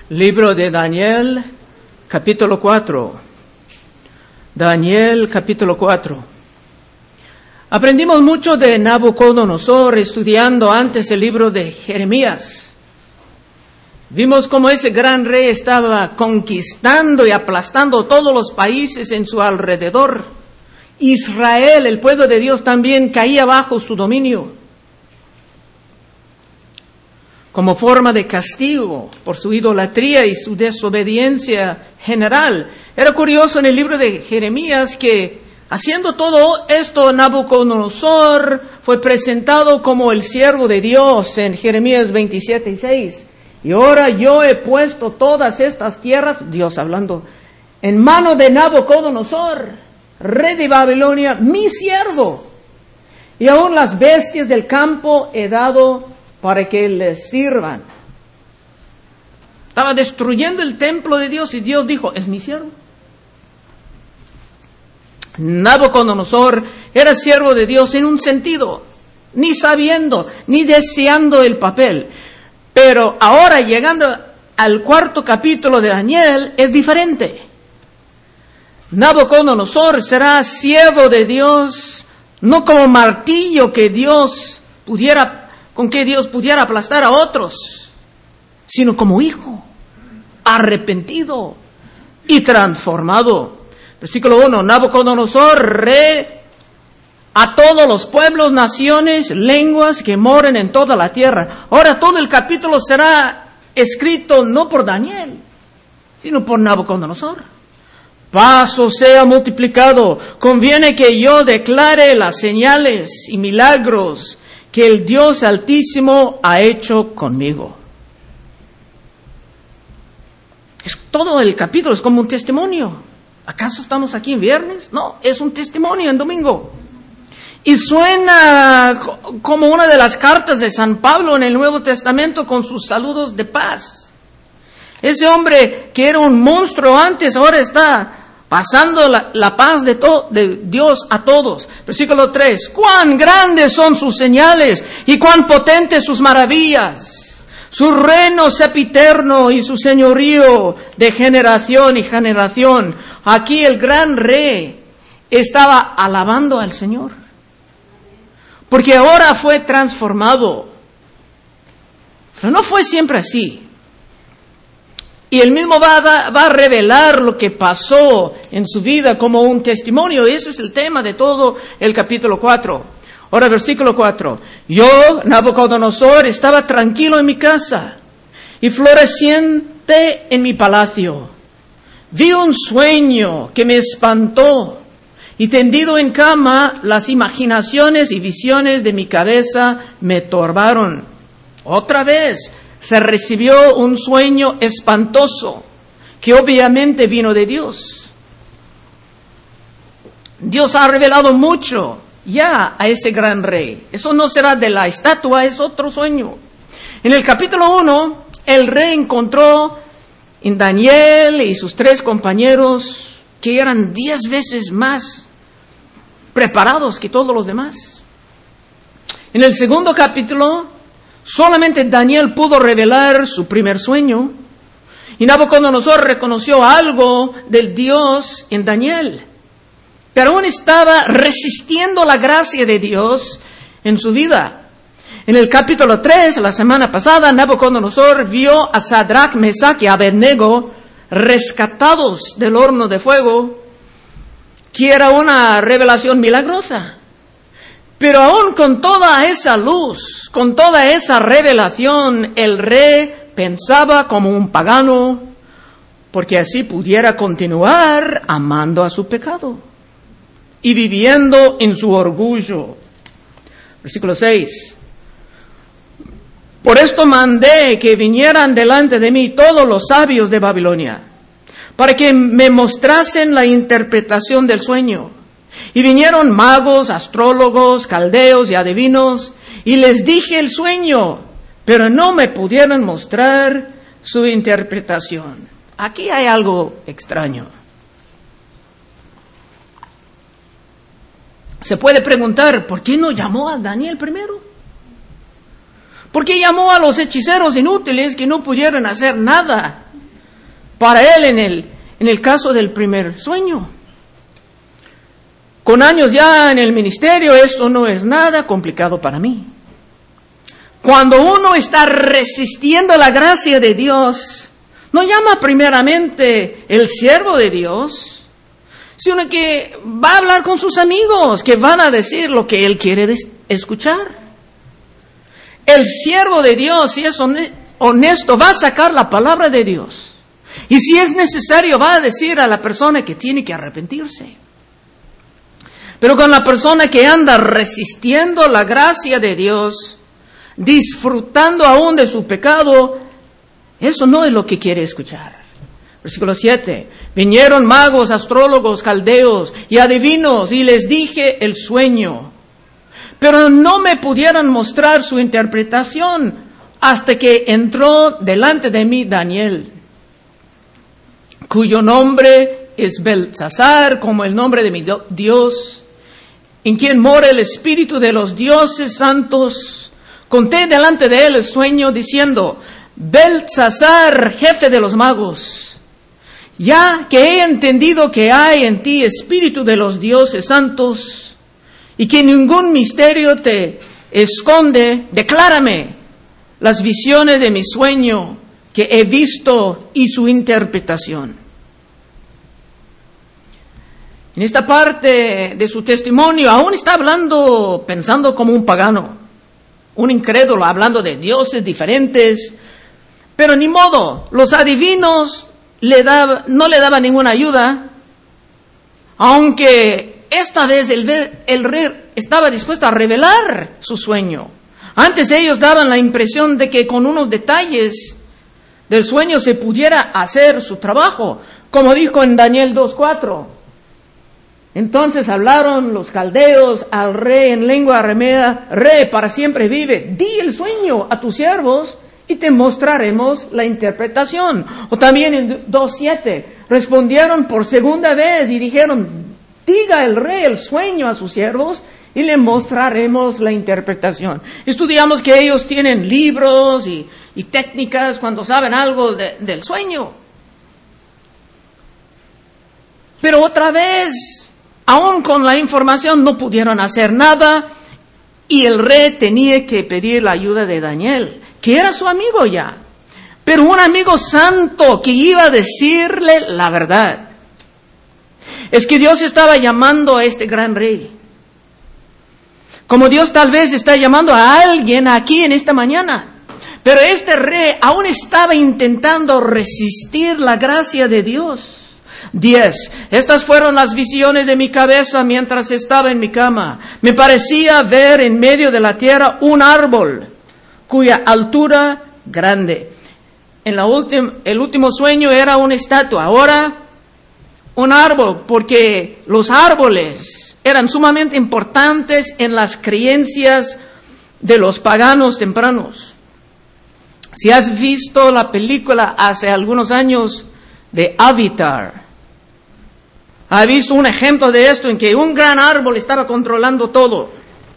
Libro de Daniel, capítulo 4. Daniel, capítulo 4. Aprendimos mucho de Nabucodonosor estudiando antes el libro de Jeremías. Vimos cómo ese gran rey estaba conquistando y aplastando todos los países en su alrededor. Israel, el pueblo de Dios, también caía bajo su dominio, como forma de castigo por su idolatría y su desobediencia general. Era curioso en el libro de Jeremías que, haciendo todo esto, Nabucodonosor fue presentado como el siervo de Dios en Jeremías 27:6. Y ahora yo he puesto todas estas tierras, Dios hablando, en mano de Nabucodonosor, rey de Babilonia, mi siervo. Y aún las bestias del campo he dado para que les sirvan. Estaba destruyendo el templo de Dios y Dios dijo, es mi siervo. Nabucodonosor era siervo de Dios en un sentido, ni sabiendo, ni deseando el papel. Pero ahora, llegando al cuarto capítulo de Daniel, es diferente. Nabucodonosor será siervo de Dios, no como martillo con que Dios pudiera aplastar a otros, sino como hijo, arrepentido y transformado. Versículo 1, Nabucodonosor, rey a todos los pueblos, naciones, lenguas que moren en toda la tierra. Ahora todo el capítulo será escrito no por Daniel, sino por Nabucodonosor. Paz os sea multiplicado. Conviene que yo declare las señales y milagros que el Dios Altísimo ha hecho conmigo. Todo el capítulo es como un testimonio. ¿Acaso estamos aquí en viernes? No, es un testimonio en domingo. Y suena como una de las cartas de San Pablo en el Nuevo Testamento con sus saludos de paz. Ese hombre que era un monstruo antes, ahora está pasando la paz de Dios a todos. Versículo 3. Cuán grandes son sus señales y cuán potentes sus maravillas. Su reino sempiterno y su señorío de generación y generación. Aquí el gran rey estaba alabando al Señor, porque ahora fue transformado. Pero no fue siempre así. Y él mismo va a revelar lo que pasó en su vida como un testimonio. Ese es el tema de todo el capítulo 4. Ahora, versículo 4. Yo, Nabucodonosor, estaba tranquilo en mi casa y floreciente en mi palacio. Vi un sueño que me espantó y tendido en cama, las imaginaciones y visiones de mi cabeza me turbaron. Otra vez se recibió un sueño espantoso, que obviamente vino de Dios. Dios ha revelado mucho ya a ese gran rey. Eso no será de la estatua, es otro sueño. En el capítulo 1, el rey encontró en Daniel y sus 3 compañeros que eran 10 veces más preparados que todos los demás. En el segundo capítulo, solamente Daniel pudo revelar su primer sueño, y Nabucodonosor reconoció algo del Dios en Daniel, pero aún estaba resistiendo la gracia de Dios en su vida. En el capítulo 3, la semana pasada, Nabucodonosor vio a Sadrach, Mesach y Abednego rescatados del horno de fuego, que era una revelación milagrosa. Pero aún con toda esa luz, con toda esa revelación, el rey pensaba como un pagano, porque así pudiera continuar amando a su pecado y viviendo en su orgullo. Versículo 6. Por esto mandé que vinieran delante de mí todos los sabios de Babilonia, para que me mostrasen la interpretación del sueño. Y vinieron magos, astrólogos, caldeos y adivinos, y les dije el sueño, pero no me pudieron mostrar su interpretación. Aquí hay algo extraño. Se puede preguntar, ¿por qué no llamó a Daniel primero? ¿Por qué llamó a los hechiceros inútiles que no pudieron hacer nada para él en el caso del primer sueño. Con años ya en el ministerio, esto no es nada complicado para mí. Cuando uno está resistiendo la gracia de Dios, no llama primeramente el siervo de Dios, sino que va a hablar con sus amigos, que van a decir lo que él quiere escuchar. El siervo de Dios, si es honesto, va a sacar la palabra de Dios. Y si es necesario, va a decir a la persona que tiene que arrepentirse. Pero con la persona que anda resistiendo la gracia de Dios, disfrutando aún de su pecado, eso no es lo que quiere escuchar. Versículo 7. Vinieron magos, astrólogos, caldeos y adivinos, y les dije el sueño. Pero no me pudieron mostrar su interpretación hasta que entró delante de mí Daniel, cuyo nombre es Beltsasar, como el nombre de mi Dios, en quien mora el espíritu de los dioses santos. Conté delante de él el sueño, diciendo: Beltsasar, jefe de los magos, ya que he entendido que hay en ti espíritu de los dioses santos, y que ningún misterio te esconde, declárame las visiones de mi sueño que he visto y su interpretación. En esta parte de su testimonio aún está hablando, pensando como un pagano, un incrédulo, hablando de dioses diferentes, pero ni modo, los adivinos no le daban ninguna ayuda, aunque esta vez el rey estaba dispuesto a revelar su sueño. Antes ellos daban la impresión de que con unos detalles del sueño se pudiera hacer su trabajo, como dijo en Daniel 2:4. Entonces hablaron los caldeos al rey en lengua aramea: Rey, para siempre vive, di el sueño a tus siervos y te mostraremos la interpretación. O también en 2:7, respondieron por segunda vez y dijeron: diga el rey el sueño a sus siervos y le mostraremos la interpretación. Estudiamos que ellos tienen libros y técnicas cuando saben algo del sueño. Pero otra vez, aún con la información no pudieron hacer nada, y el rey tenía que pedir la ayuda de Daniel, que era su amigo ya, pero un amigo santo que iba a decirle la verdad. Es que Dios estaba llamando a este gran rey, como Dios tal vez está llamando a alguien aquí en esta mañana. Pero este rey aún estaba intentando resistir la gracia de Dios. 10. Estas fueron las visiones de mi cabeza mientras estaba en mi cama. Me parecía ver en medio de la tierra un árbol cuya altura grande. El último sueño era una estatua. Ahora un árbol, porque los árboles eran sumamente importantes en las creencias de los paganos tempranos. Si has visto la película hace algunos años de Avatar, has visto un ejemplo de esto en que un gran árbol estaba controlando todo.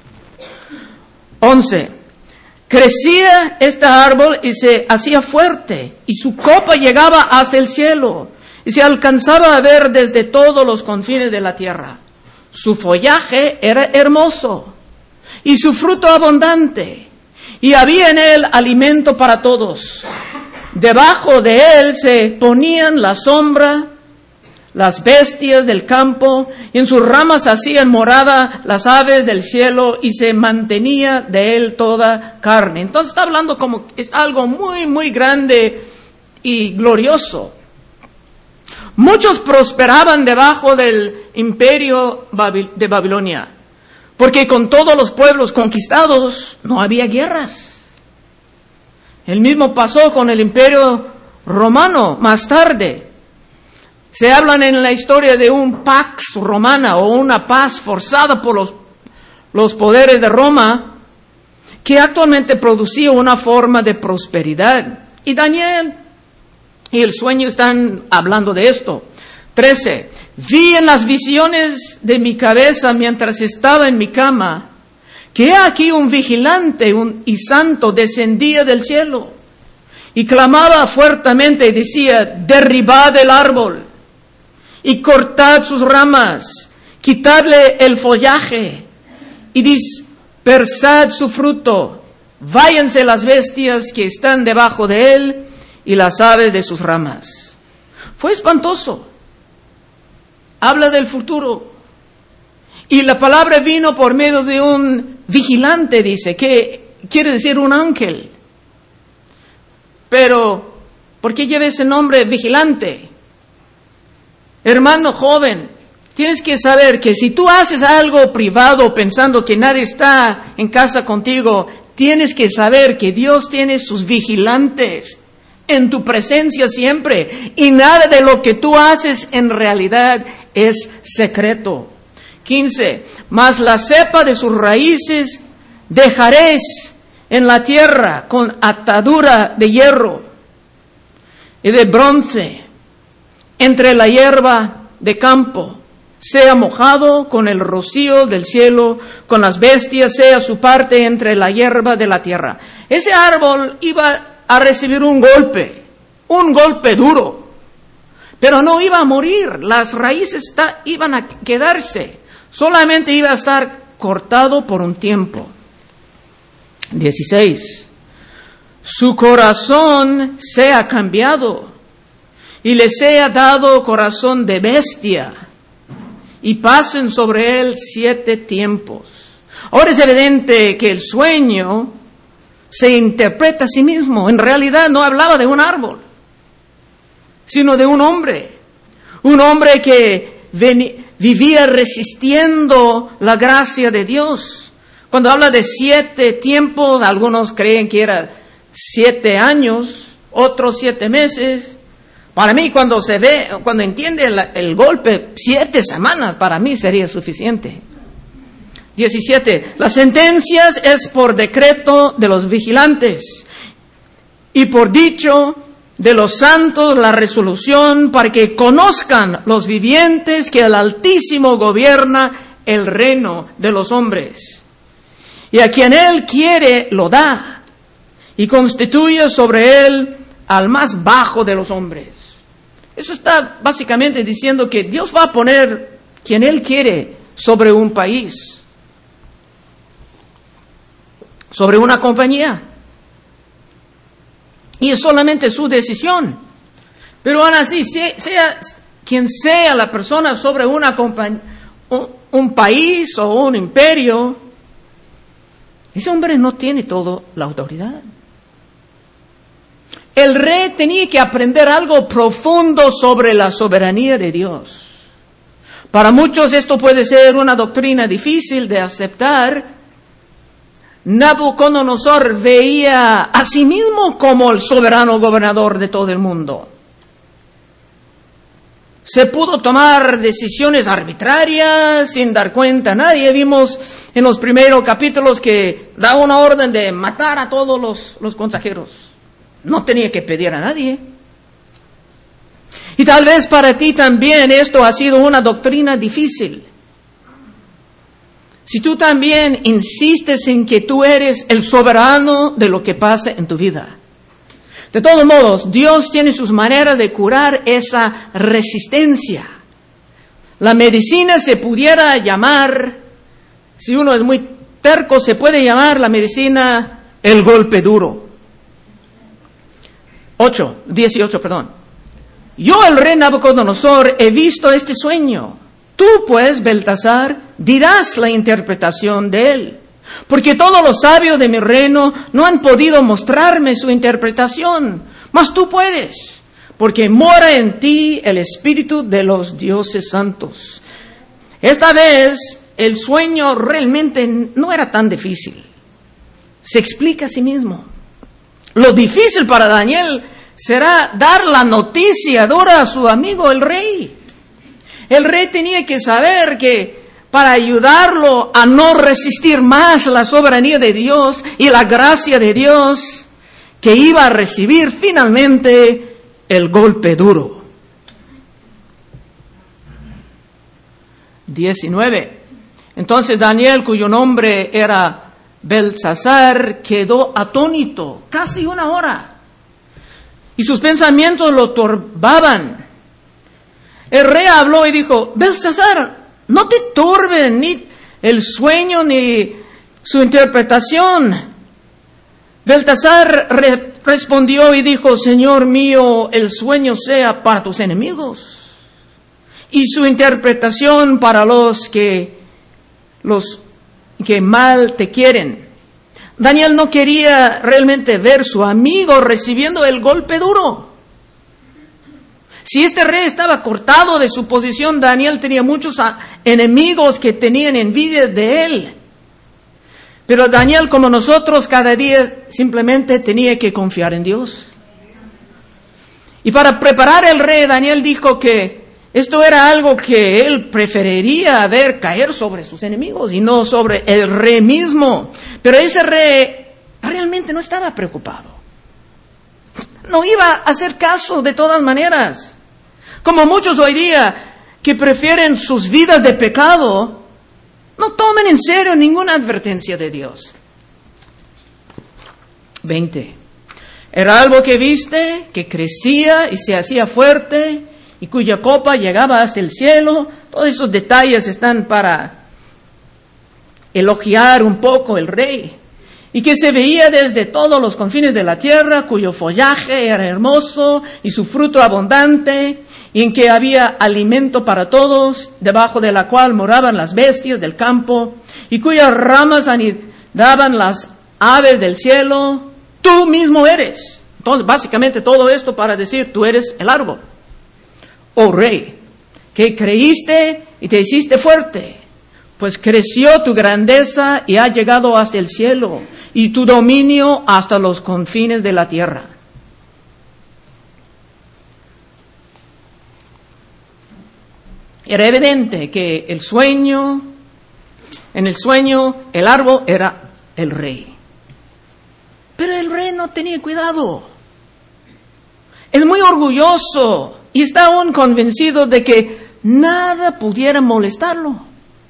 11. Crecía este árbol y se hacía fuerte, y su copa llegaba hasta el cielo, y se alcanzaba a ver desde todos los confines de la tierra. Su follaje era hermoso, y su fruto abundante, y había en él alimento para todos. Debajo de él se ponían la sombra las bestias del campo, y en sus ramas hacían morada las aves del cielo, y se mantenía de él toda carne. Entonces está hablando como es algo muy, muy grande y glorioso. Muchos prosperaban debajo del imperio de Babilonia, porque con todos los pueblos conquistados no había guerras. El mismo pasó con el imperio romano más tarde. Se hablan en la historia de un pax romana, o una paz forzada por los poderes de Roma, que actualmente producía una forma de prosperidad. Y Daniel y el sueño están hablando de esto. 13. Vi en las visiones de mi cabeza mientras estaba en mi cama, que aquí un vigilante y santo descendía del cielo, y clamaba fuertemente y decía: derribad el árbol y cortad sus ramas, quitadle el follaje y dispersad su fruto. Váyanse las bestias que están debajo de él y las aves de sus ramas. Fue espantoso. Habla del futuro. Y la palabra vino por medio de un vigilante, dice, que quiere decir un ángel. Pero, ¿por qué lleva ese nombre, vigilante? Hermano joven, tienes que saber que si tú haces algo privado pensando que nadie está en casa contigo, tienes que saber que Dios tiene sus vigilantes en tu presencia siempre. Y nada de lo que tú haces en realidad es secreto. 15. Mas la cepa de sus raíces dejaréis en la tierra con atadura de hierro y de bronce entre la hierba de campo. Sea mojado con el rocío del cielo, con las bestias sea su parte entre la hierba de la tierra. Ese árbol iba a recibir un golpe duro, pero no iba a morir. Las raíces iban a quedarse, solamente iba a estar cortado por un tiempo. 16. Su corazón sea cambiado y le sea dado corazón de bestia, y pasen sobre él 7 tiempos. Ahora es evidente que el sueño se interpreta a sí mismo. En realidad no hablaba de un árbol, sino de un hombre. Un hombre que vivía resistiendo la gracia de Dios. Cuando habla de 7 tiempos, algunos creen que era 7 años, otros 7 meses. Para mí, cuando entiende el golpe, 7 semanas para mí sería suficiente. 17. Las sentencias es por decreto de los vigilantes y por dicho de los santos la resolución, para que conozcan los vivientes que el Altísimo gobierna el reino de los hombres. Y a quien Él quiere lo da, y constituye sobre Él al más bajo de los hombres. Eso está básicamente diciendo que Dios va a poner quien Él quiere sobre un país, sobre una compañía. Y es solamente su decisión. Pero aún así, sea quien sea la persona sobre una compañía, un país o un imperio, ese hombre no tiene toda la autoridad. El rey tenía que aprender algo profundo sobre la soberanía de Dios. Para muchos esto puede ser una doctrina difícil de aceptar. Nabucodonosor veía a sí mismo como el soberano gobernador de todo el mundo. Se pudo tomar decisiones arbitrarias sin dar cuenta a nadie. Vimos en los primeros capítulos que da una orden de matar a todos los consejeros. No tenía que pedir a nadie. Y tal vez para ti también esto ha sido una doctrina difícil. Si tú también insistes en que tú eres el soberano de lo que pasa en tu vida. De todos modos, Dios tiene sus maneras de curar esa resistencia. La medicina se pudiera llamar, si uno es muy terco, se puede llamar la medicina el golpe duro. 18. Yo, el rey Nabucodonosor, he visto este sueño. Tú, pues, Beltasar, dirás la interpretación de él. Porque todos los sabios de mi reino no han podido mostrarme su interpretación. Mas tú puedes, porque mora en ti el espíritu de los dioses santos. Esta vez, el sueño realmente no era tan difícil. Se explica a sí mismo. Lo difícil para Daniel será dar la noticia dura a su amigo el rey. El rey tenía que saber que para ayudarlo a no resistir más la soberanía de Dios y la gracia de Dios, que iba a recibir finalmente el golpe duro. 19. Entonces Daniel, cuyo nombre era Beltsasar, quedó atónito casi 1 hora. y sus pensamientos lo turbaban. El rey habló y dijo: Belsasar, no te turbe ni el sueño ni su interpretación. Belsasar respondió y dijo: Señor mío, el sueño sea para tus enemigos y su interpretación para los que mal te quieren. Daniel no quería realmente ver su amigo recibiendo el golpe duro. Si este rey estaba cortado de su posición, Daniel tenía muchos enemigos que tenían envidia de él. Pero Daniel, como nosotros, cada día simplemente tenía que confiar en Dios. Y para preparar al rey, Daniel dijo que esto era algo que él preferiría ver caer sobre sus enemigos y no sobre el rey mismo. Pero ese rey realmente no estaba preocupado. No iba a hacer caso de todas maneras. Como muchos hoy día que prefieren sus vidas de pecado, no tomen en serio ninguna advertencia de Dios. 20. Era algo que viste, que crecía y se hacía fuerte, y cuya copa llegaba hasta el cielo. Todos esos detalles están para elogiar un poco el rey. Y que se veía desde todos los confines de la tierra, cuyo follaje era hermoso y su fruto abundante, y en que había alimento para todos, debajo de la cual moraban las bestias del campo, y cuyas ramas anidaban las aves del cielo. Tú mismo eres. Entonces, básicamente todo esto para decir: tú eres el árbol. Oh rey, que creíste y te hiciste fuerte, pues creció tu grandeza y ha llegado hasta el cielo, y tu dominio hasta los confines de la tierra. Era evidente que en el sueño, el árbol era el rey. Pero el rey no tenía cuidado. Es muy orgulloso y está aún convencido de que nada pudiera molestarlo.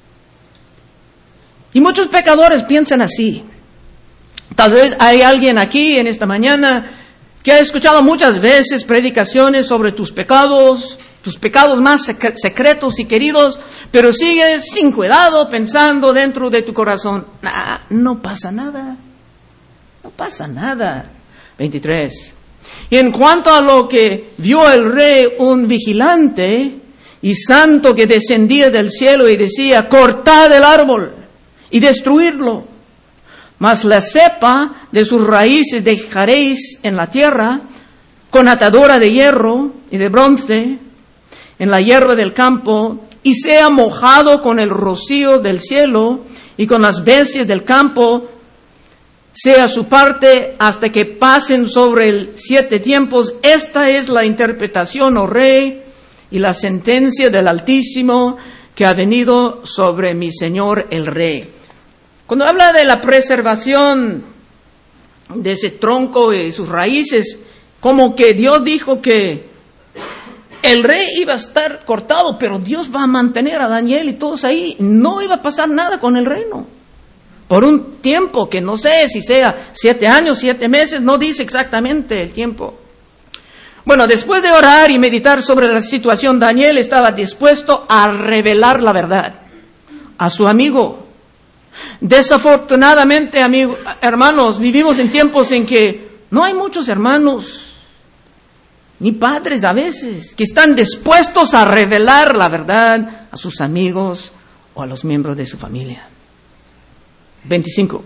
Y muchos pecadores piensan así. Tal vez hay alguien aquí en esta mañana que ha escuchado muchas veces predicaciones sobre tus pecados más secretos y queridos, pero sigues sin cuidado pensando dentro de tu corazón: no pasa nada. No pasa nada. 23. Y en cuanto a lo que vio el rey, un vigilante y santo que descendía del cielo y decía: cortad el árbol y destruidlo, mas la cepa de sus raíces dejaréis en la tierra, con atadura de hierro y de bronce, en la hierba del campo, y sea mojado con el rocío del cielo, y con las bestias del campo sea su parte, hasta que pasen sobre el 7 tiempos. Esta es la interpretación, oh rey, y la sentencia del Altísimo que ha venido sobre mi señor el rey. Cuando habla de la preservación de ese tronco y sus raíces, como que Dios dijo que el rey iba a estar cortado, pero Dios va a mantener a Daniel y todos ahí. No iba a pasar nada con el reino. Por un tiempo que no sé si sea 7 años, 7 meses, no dice exactamente el tiempo. Bueno, después de orar y meditar sobre la situación, Daniel estaba dispuesto a revelar la verdad a su amigo. Desafortunadamente, hermanos, vivimos en tiempos en que no hay muchos hermanos, ni padres a veces, que están dispuestos a revelar la verdad a sus amigos o a los miembros de su familia. 25.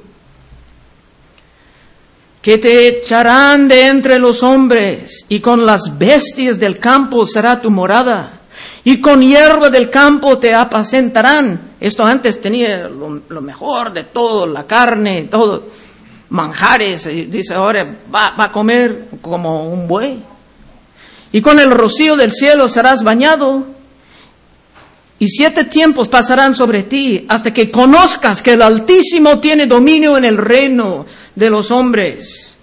Que te echarán de entre los hombres, y con las bestias del campo será tu morada, y con hierba del campo te apacentarán. Esto antes tenía lo mejor de todo, la carne, todo, manjares. Dice ahora va a comer como un buey. Y con el rocío del cielo serás bañado, y 7 tiempos pasarán sobre ti, hasta que conozcas que el Altísimo tiene dominio en el reino de los hombres,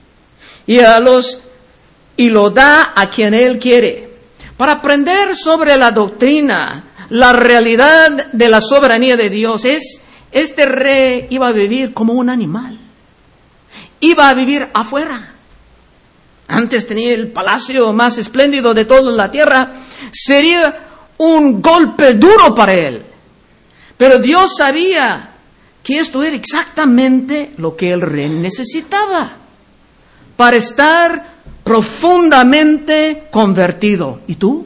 y lo da a quien Él quiere. Para aprender sobre la doctrina, la realidad de la soberanía de Dios, este rey iba a vivir como un animal. Iba a vivir afuera. antes tenía el palacio más espléndido de toda la tierra, sería un golpe duro para él. Pero Dios sabía que esto era exactamente lo que el rey necesitaba para estar profundamente convertido. ¿Y tú?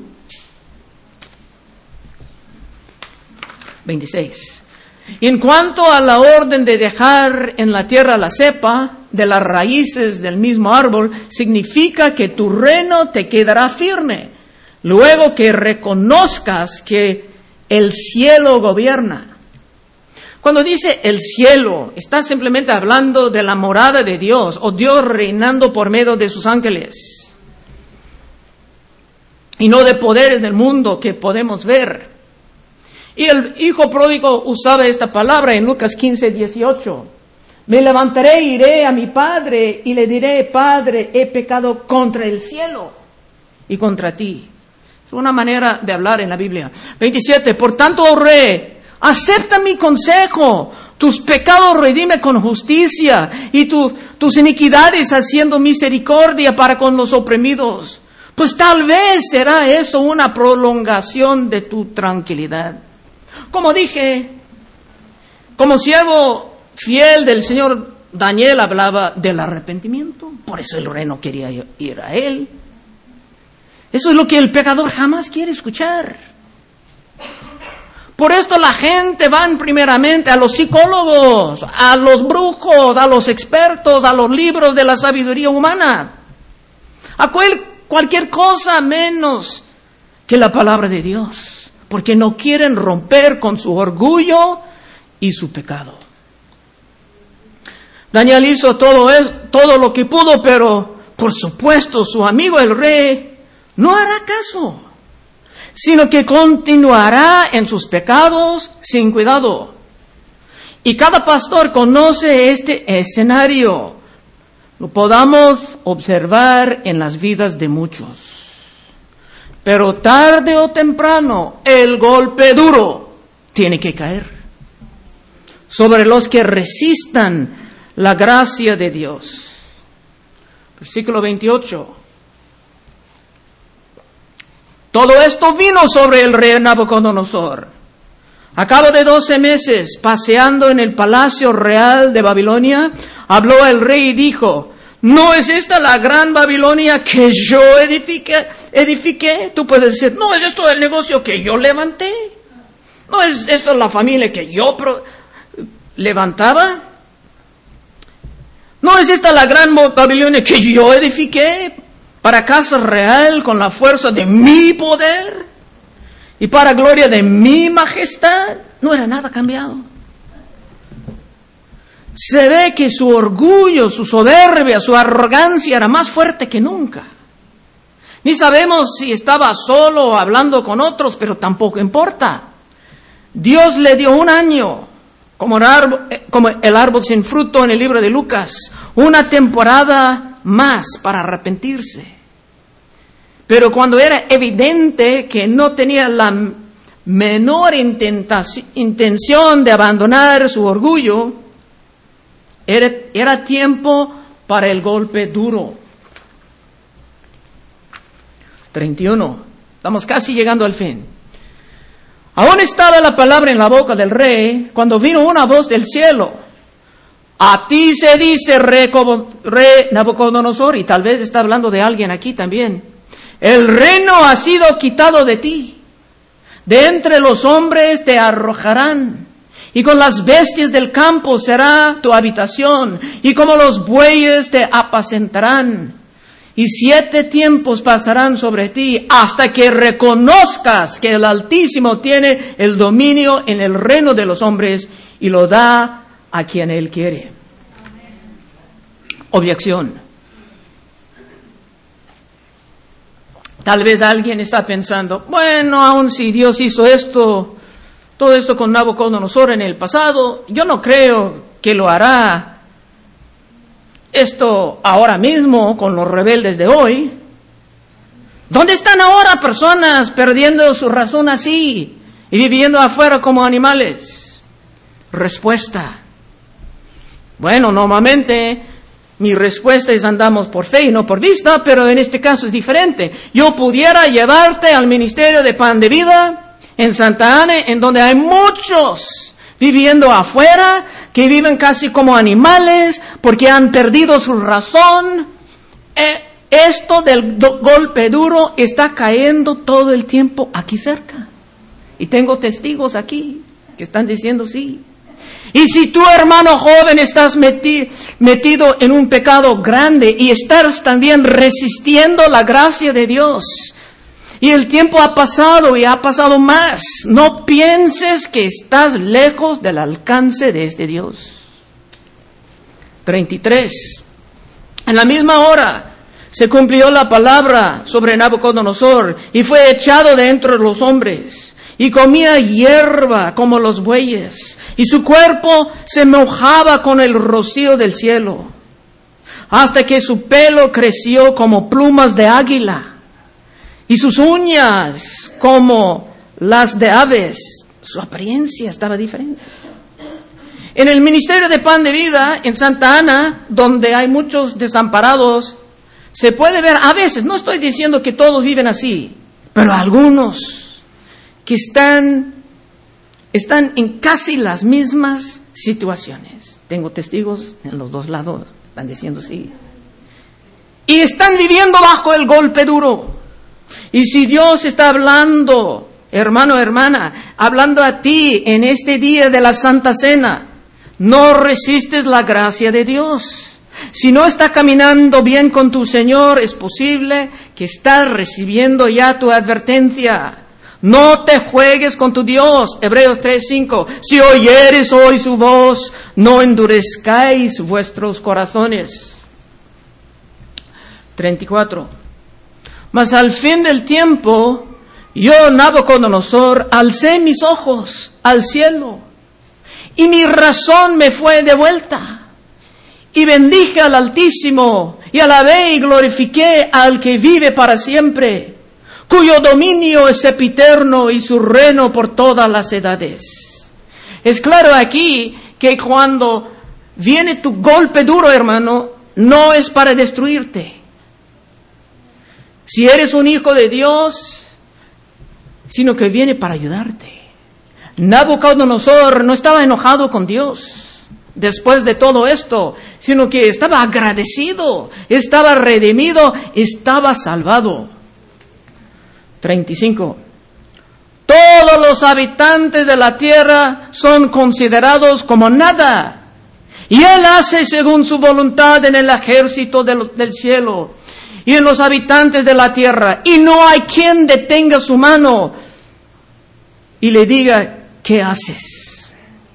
26. En cuanto a la orden de dejar en la tierra la cepa de las raíces del mismo árbol, significa que tu reino te quedará firme, luego que reconozcas que el cielo gobierna. Cuando dice el cielo, está simplemente hablando de la morada de Dios, o Dios reinando por medio de sus ángeles, y no de poderes del mundo que podemos ver. Y el hijo pródigo usaba esta palabra en Lucas 15:18. Me levantaré e iré a mi padre y le diré: Padre, he pecado contra el cielo y contra ti. Es una manera de hablar en la Biblia. 27. Por tanto, oh rey, acepta mi consejo. Tus pecados redime con justicia y tus iniquidades haciendo misericordia para con los oprimidos. Pues tal vez será eso una prolongación de tu tranquilidad. Como dije, como siervo fiel del Señor, Daniel hablaba del arrepentimiento. Por eso el rey no quería ir a él. Eso es lo que el pecador jamás quiere escuchar. Por esto la gente va primeramente a los psicólogos, a los brujos, a los expertos, a los libros de la sabiduría humana. A cualquier cosa menos que la palabra de Dios. Porque no quieren romper con su orgullo y su pecado. Daniel hizo todo lo que pudo, pero por supuesto su amigo el rey no hará caso, sino que continuará en sus pecados sin cuidado. Y cada pastor conoce este escenario. Lo podamos observar en las vidas de muchos. Pero tarde o temprano, el golpe duro tiene que caer sobre los que resistan la gracia de Dios. Versículo 28. Todo esto vino sobre el rey Nabucodonosor. A cabo de 12 meses, paseando en el palacio real de Babilonia, habló el rey y dijo: ¿no es esta la gran Babilonia que yo edifiqué? Tú puedes decir: ¿no es esto el negocio que yo levanté? ¿No es esto la familia que yo levantaba? ¿No es esta la gran Babilonia que yo edifiqué para casa real con la fuerza de mi poder y para gloria de mi majestad? No era nada cambiado. Se ve que su orgullo, su soberbia, su arrogancia era más fuerte que nunca. Ni sabemos si estaba solo o hablando con otros, pero tampoco importa. Dios le dio un año, como el árbol sin fruto en el libro de Lucas, una temporada más para arrepentirse. Pero cuando era evidente que no tenía la menor intención de abandonar su orgullo, era tiempo para el golpe duro. 31. Estamos casi llegando al fin. Aún estaba la palabra en la boca del rey cuando vino una voz del cielo: a ti se dice, rey Nabucodonosor, y tal vez está hablando de alguien aquí también: el reino ha sido quitado de ti. De entre los hombres te arrojarán. Y con las bestias del campo será tu habitación, y como los bueyes te apacentarán. Y 7 tiempos pasarán sobre ti, hasta que reconozcas que el Altísimo tiene el dominio en el reino de los hombres, y lo da a quien Él quiere. Objeción. Tal vez alguien está pensando: bueno, aun si Dios hizo todo esto con Nabucodonosor en el pasado, yo no creo que lo hará esto ahora mismo con los rebeldes de hoy. ¿Dónde están ahora personas perdiendo su razón así y viviendo afuera como animales? Respuesta: bueno, normalmente Mi respuesta es: andamos por fe y no por vista, pero en este caso es diferente. Yo pudiera llevarte al Ministerio de Pan de Vida en Santa Ana, en donde hay muchos viviendo afuera, que viven casi como animales, porque han perdido su razón. Esto del golpe duro está cayendo todo el tiempo aquí cerca. Y tengo testigos aquí que están diciendo sí. Y si tú, hermano joven, estás metido en un pecado grande y estás también resistiendo la gracia de Dios, y el tiempo ha pasado y ha pasado más, no pienses que estás lejos del alcance de este Dios. 33. En la misma hora se cumplió la palabra sobre Nabucodonosor y fue echado de entre los hombres. Y comía hierba como los bueyes, y su cuerpo se mojaba con el rocío del cielo, hasta que su pelo creció como plumas de águila, y sus uñas como las de aves. Su apariencia estaba diferente. En el Ministerio de Pan de Vida, en Santa Ana, donde hay muchos desamparados, se puede ver a veces, no estoy diciendo que todos viven así, pero algunos que están en casi las mismas situaciones. Tengo testigos en los dos lados, están diciendo sí. Y están viviendo bajo el golpe duro. Y si Dios está hablando, hermano, hermana, hablando a ti en este día de la Santa Cena, no resistes la gracia de Dios. Si no está caminando bien con tu Señor, es posible que estás recibiendo ya tu advertencia. No te juegues con tu Dios. Hebreos 3:5. Si oyeres hoy su voz, no endurezcáis vuestros corazones. 34. Mas al fin del tiempo, yo, Nabucodonosor, alcé mis ojos al cielo, y mi razón me fue devuelta. Y bendije al Altísimo, y alabé y glorifiqué al que vive para siempre, cuyo dominio es sempiterno y su reino por todas las edades. Es claro aquí que cuando viene tu golpe duro, hermano, no es para destruirte. Si eres un hijo de Dios, sino que viene para ayudarte. Nabucodonosor no estaba enojado con Dios después de todo esto, sino que estaba agradecido, estaba redimido, estaba salvado. 35. Todos los habitantes de la tierra son considerados como nada, y Él hace según su voluntad en el ejército del cielo y en los habitantes de la tierra, y no hay quien detenga su mano y le diga: ¿qué haces?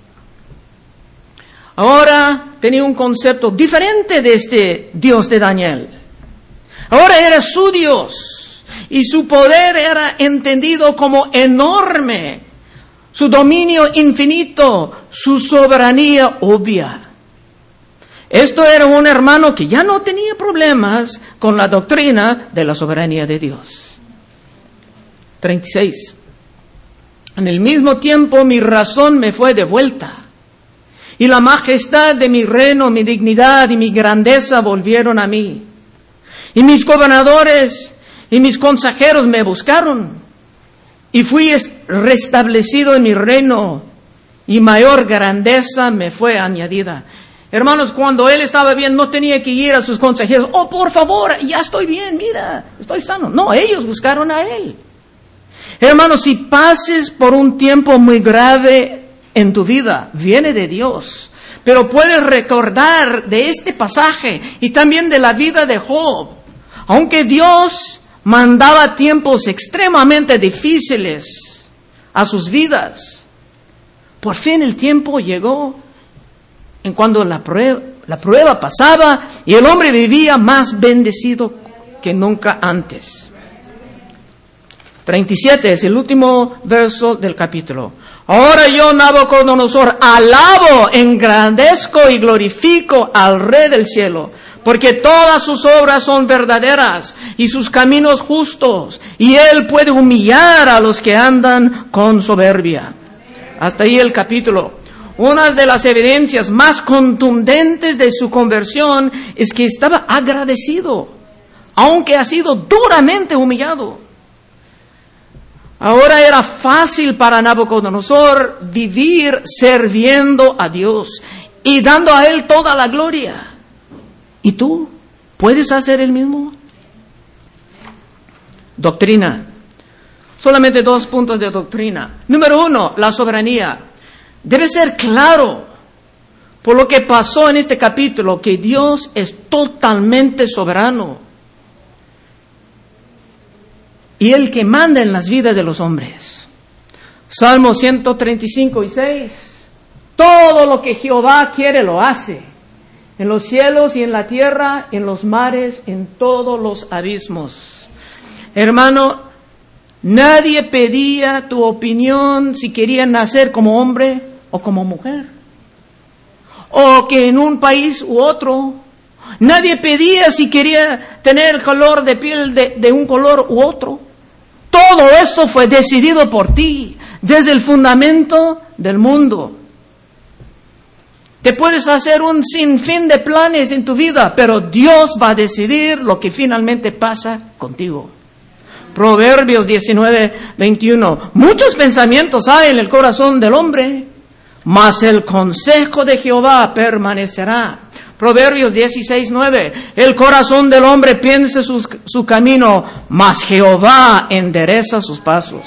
Ahora tenía un concepto diferente de este Dios de Daniel. Ahora era su Dios. Y su poder era entendido como enorme, su dominio infinito, su soberanía obvia. Esto era un hermano que ya no tenía problemas con la doctrina de la soberanía de Dios. 36. En el mismo tiempo mi razón me fue devuelta, y la majestad de mi reino, mi dignidad y mi grandeza volvieron a mí. Y mis gobernadores y mis consejeros me buscaron, y fui restablecido en mi reino, y mayor grandeza me fue añadida. Hermanos, cuando él estaba bien, no tenía que ir a sus consejeros: oh, por favor, ya estoy bien, mira, estoy sano. No, ellos buscaron a él. Hermanos, si pases por un tiempo muy grave en tu vida, viene de Dios. Pero puedes recordar de este pasaje y también de la vida de Job. Aunque Dios mandaba tiempos extremadamente difíciles a sus vidas, por fin el tiempo llegó en cuando la prueba pasaba y el hombre vivía más bendecido que nunca antes. 37 es el último verso del capítulo. Ahora yo, Nabucodonosor, alabo, engrandezco y glorifico al Rey del cielo, porque todas sus obras son verdaderas y sus caminos justos, y Él puede humillar a los que andan con soberbia. Hasta ahí el capítulo. Una de las evidencias más contundentes de su conversión es que estaba agradecido, aunque ha sido duramente humillado. Ahora era fácil para Nabucodonosor vivir sirviendo a Dios y dando a Él toda la gloria. ¿Y tú puedes hacer el mismo? Doctrina. Solamente 2 puntos de doctrina. Número 1, la soberanía. Debe ser claro, por lo que pasó en este capítulo, que Dios es totalmente soberano. Y el que manda en las vidas de los hombres. Salmo 135:6. Todo lo que Jehová quiere lo hace. En los cielos y en la tierra, en los mares, en todos los abismos. Hermano, nadie pedía tu opinión si querían nacer como hombre o como mujer. O que en un país u otro. Nadie pedía si quería tener color de piel de un color u otro. Todo esto fue decidido por ti desde el fundamento del mundo. Te puedes hacer un sinfín de planes en tu vida, pero Dios va a decidir lo que finalmente pasa contigo. Proverbios 19:21. Muchos pensamientos hay en el corazón del hombre, mas el consejo de Jehová permanecerá. Proverbios 16:9. El corazón del hombre piensa su camino, mas Jehová endereza sus pasos.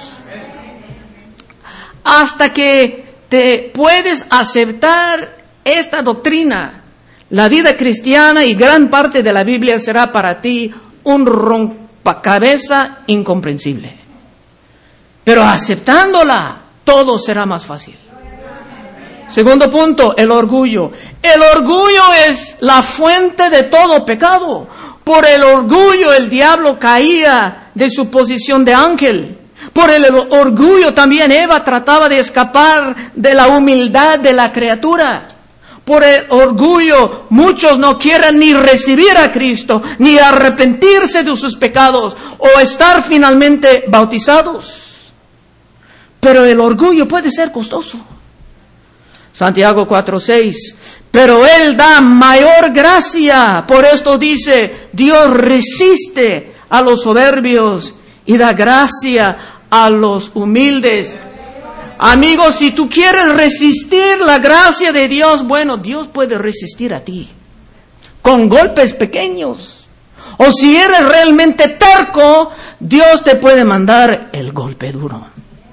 Hasta que te puedes aceptar esta doctrina, la vida cristiana y gran parte de la Biblia será para ti un rompecabezas incomprensible. Pero aceptándola, todo será más fácil. Segundo punto, el orgullo. El orgullo es la fuente de todo pecado. Por el orgullo el diablo caía de su posición de ángel. Por el orgullo también Eva trataba de escapar de la humildad de la criatura. Por el orgullo muchos no quieren ni recibir a Cristo, ni arrepentirse de sus pecados, o estar finalmente bautizados. Pero el orgullo puede ser costoso. Santiago 4:6. Pero Él da mayor gracia. Por esto dice, Dios resiste a los soberbios y da gracia a los humildes. Amigos, si tú quieres resistir la gracia de Dios, bueno, Dios puede resistir a ti con golpes pequeños. O si eres realmente terco, Dios te puede mandar el golpe duro.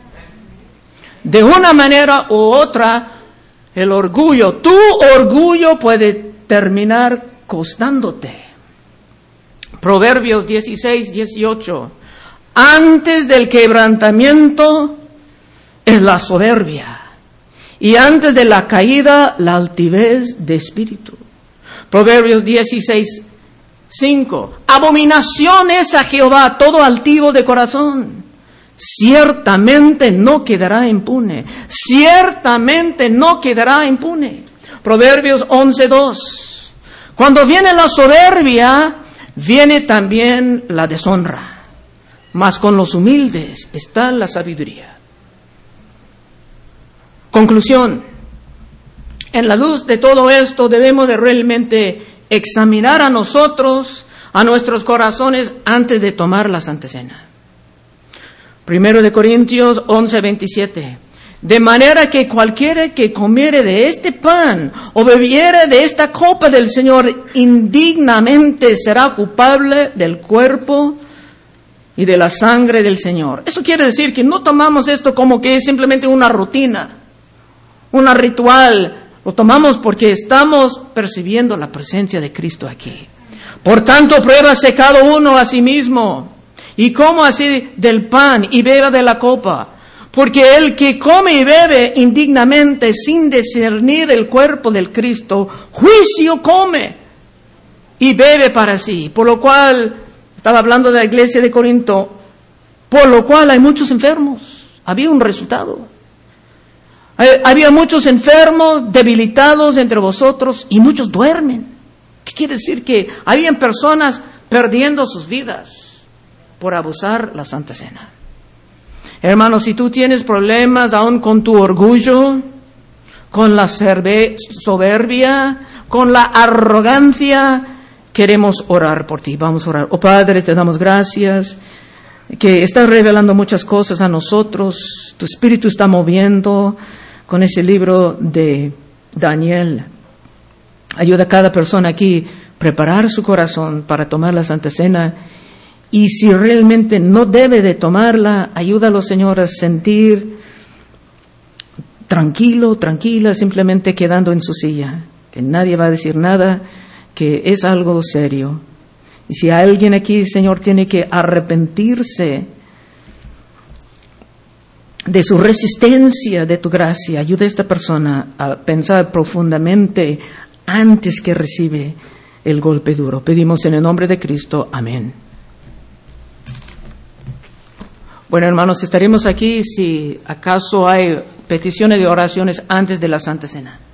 De una manera u otra, el orgullo, tu orgullo puede terminar costándote. Proverbios 16:18. Antes del quebrantamiento es la soberbia, y antes de la caída la altivez de espíritu. Proverbios 16:5. Abominación es a Jehová todo altivo de corazón. Ciertamente no quedará impune. Ciertamente no quedará impune. Proverbios 11:2. Cuando viene la soberbia, viene también la deshonra. Mas con los humildes está la sabiduría. Conclusión. En la luz de todo esto debemos de realmente examinar a nosotros, a nuestros corazones, antes de tomar la Santa Cena. 1 Corintios 11:27. De manera que cualquiera que comiere de este pan o bebiere de esta copa del Señor indignamente será culpable del cuerpo y de la sangre del Señor. Eso quiere decir que no tomamos esto como que es simplemente una rutina, una ritual. Lo tomamos porque estamos percibiendo la presencia de Cristo aquí. Por tanto, pruébase cada uno a sí mismo. Y coma así del pan y beba de la copa. Porque el que come y bebe indignamente sin discernir el cuerpo del Cristo, juicio come y bebe para sí. Por lo cual, estaba hablando de la iglesia de Corinto, por lo cual hay muchos enfermos. Había un resultado. Había muchos enfermos, debilitados entre vosotros, y muchos duermen. ¿Qué quiere decir? Que habían personas perdiendo sus vidas por abusar la Santa Cena. Hermanos, si tú tienes problemas aún con tu orgullo, con la soberbia, con la arrogancia, queremos orar por ti. Vamos a orar. Oh Padre, te damos gracias, que estás revelando muchas cosas a nosotros. Tu Espíritu está moviendo con ese libro de Daniel. Ayuda a cada persona aquí a preparar su corazón para tomar la Santa Cena. Y si realmente no debe de tomarla, ayúdalo, Señor, a sentir tranquilo, tranquila, simplemente quedando en su silla. Que nadie va a decir nada, que es algo serio. Y si alguien aquí, Señor, tiene que arrepentirse de su resistencia, de tu gracia, ayuda a esta persona a pensar profundamente antes que recibe el golpe duro. Pedimos en el nombre de Cristo. Amén. Bueno, hermanos, estaremos aquí si acaso hay peticiones de oraciones antes de la Santa Cena.